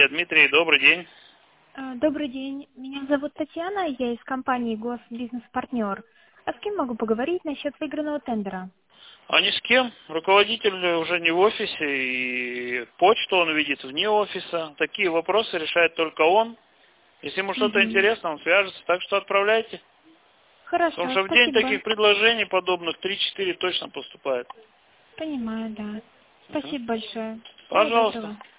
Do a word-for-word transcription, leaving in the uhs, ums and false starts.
Дмитрий, добрый день. А, Добрый день. Меня зовут Татьяна, я из компании Госбизнес-партнер. А с кем могу поговорить насчет выигранного тендера? А ни с кем. Руководитель уже не в офисе, и почту он видит вне офиса. Такие вопросы решает только он. Если ему что-то Угу. интересно, он свяжется. Так что отправляйте. Потому Хорошо, что в день спасибо. таких предложений подобных три-четыре точно поступает. Понимаю, да. Мгм. Спасибо большое. Всего Пожалуйста. доброго.